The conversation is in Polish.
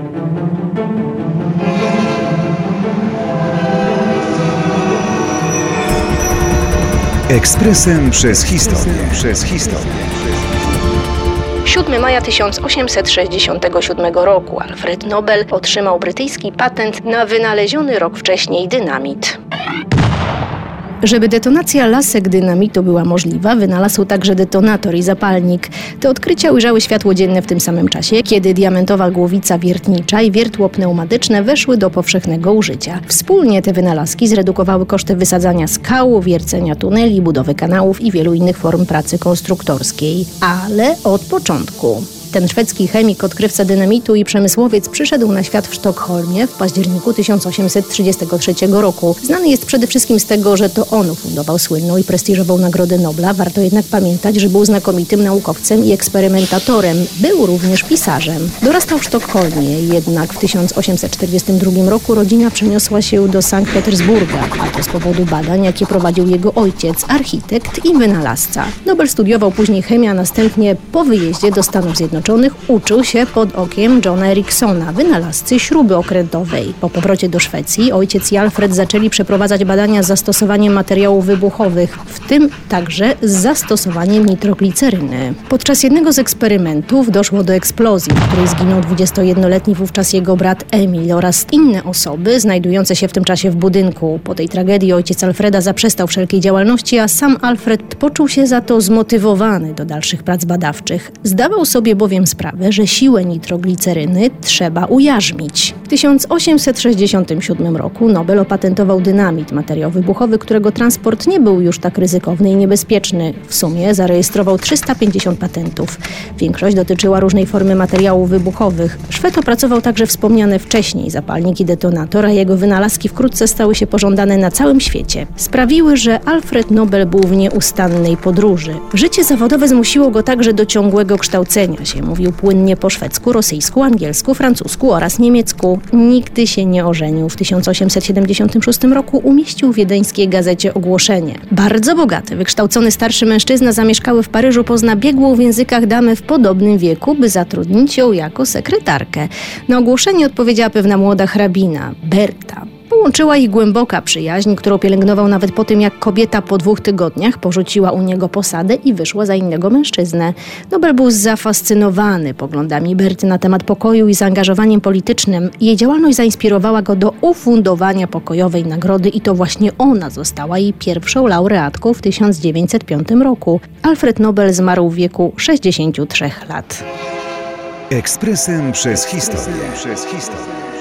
Ekspresem przez historię. 7 maja 1867 roku Alfred Nobel otrzymał brytyjski patent na wynaleziony rok wcześniej dynamit. Żeby detonacja lasek dynamitu była możliwa, wynalazł także detonator i zapalnik. Te odkrycia ujrzały światło dzienne w tym samym czasie, kiedy diamentowa głowica wiertnicza i wiertło pneumatyczne weszły do powszechnego użycia. Wspólnie te wynalazki zredukowały koszty wysadzania skał, wiercenia tuneli, budowy kanałów i wielu innych form pracy konstruktorskiej. Ale od początku. Ten szwedzki chemik, odkrywca dynamitu i przemysłowiec przyszedł na świat w Sztokholmie w październiku 1833 roku. Znany jest przede wszystkim z tego, że to on ufundował słynną i prestiżową Nagrodę Nobla. Warto jednak pamiętać, że był znakomitym naukowcem i eksperymentatorem. Był również pisarzem. Dorastał w Sztokholmie, jednak w 1842 roku rodzina przeniosła się do Sankt Petersburga, a to z powodu badań, jakie prowadził jego ojciec, architekt i wynalazca. Nobel studiował później chemię, a następnie po wyjeździe do Stanów Zjednoczonych uczył się pod okiem Johna Ericssona, wynalazcy śruby okrętowej. Po powrocie do Szwecji ojciec i Alfred zaczęli przeprowadzać badania z zastosowaniem materiałów wybuchowych, w tym także z zastosowaniem nitrogliceryny. Podczas jednego z eksperymentów doszło do eksplozji, w której zginął 21-letni wówczas jego brat Emil oraz inne osoby znajdujące się w tym czasie w budynku. Po tej tragedii ojciec Alfreda zaprzestał wszelkiej działalności, a sam Alfred poczuł się za to zmotywowany do dalszych prac badawczych. Zdawał sobie bowiem sprawę, że siłę nitrogliceryny trzeba ujarzmić. W 1867 roku Nobel opatentował dynamit, materiał wybuchowy, którego transport nie był już tak ryzykowny i niebezpieczny. W sumie zarejestrował 350 patentów. Większość dotyczyła różnej formy materiałów wybuchowych. Szwed opracował także wspomniane wcześniej zapalnik i detonator, a jego wynalazki wkrótce stały się pożądane na całym świecie. Sprawiły, że Alfred Nobel był w nieustannej podróży. Życie zawodowe zmusiło go także do ciągłego kształcenia się. Mówił płynnie po szwedzku, rosyjsku, angielsku, francusku oraz niemiecku. Nigdy się nie ożenił. W 1876 roku umieścił w wiedeńskiej gazecie ogłoszenie. Bardzo bogaty, wykształcony starszy mężczyzna zamieszkały w Paryżu pozna biegłą w językach damę w podobnym wieku, by zatrudnić ją jako sekretarkę. Na ogłoszenie odpowiedziała pewna młoda hrabina, Berta. Połączyła ich głęboka przyjaźń, którą pielęgnował nawet po tym, jak kobieta po 2 tygodniach porzuciła u niego posadę i wyszła za innego mężczyznę. Nobel był zafascynowany poglądami Berty na temat pokoju i zaangażowaniem politycznym. Jej działalność zainspirowała go do ufundowania pokojowej nagrody i to właśnie ona została jej pierwszą laureatką w 1905 roku. Alfred Nobel zmarł w wieku 63 lat. Ekspresem przez historię.